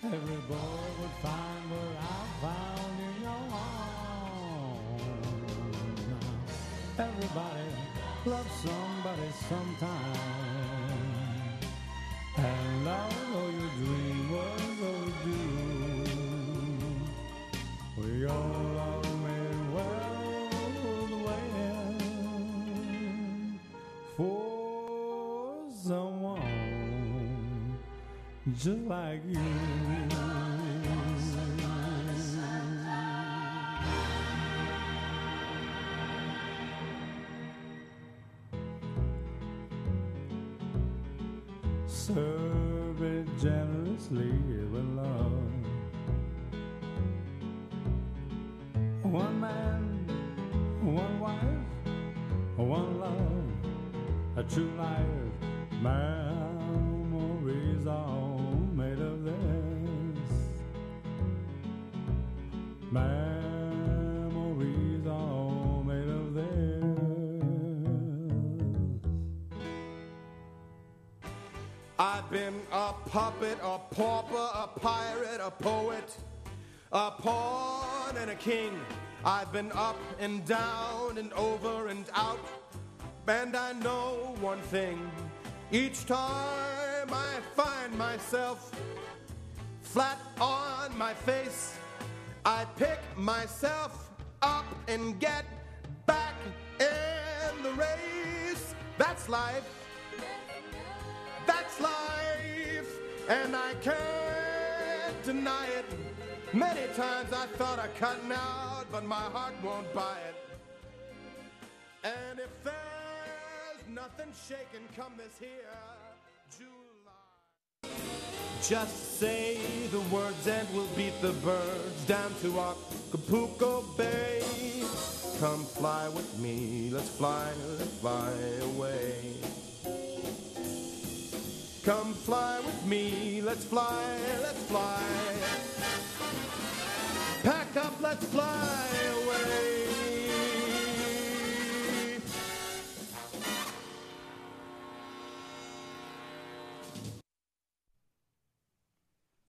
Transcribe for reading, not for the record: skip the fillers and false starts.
every boy would find what I found in your arms. Now, everybody loves somebody sometime, and although your dream was overdue, we all made well waiting for someone just like you. Serve it generously with love. One man, one wife, one love, a true life. Memories are all made of this. Memories are all made of this. I've been a puppet, a pauper, a pirate, a poet, a pawn and a king. I've been up and down and over and out, and I know one thing. Each time I find myself flat on my face, I pick myself up and get back in the race. That's life. That's life, and I can't deny it. Many times I thought of cutting out, but my heart won't buy it. And if there's nothing shaking come this here July, just say the words and we'll beat the birds down to Acapulco Bay. Come fly with me, let's fly away. Come fly with me, let's fly. Pack up, let's fly away.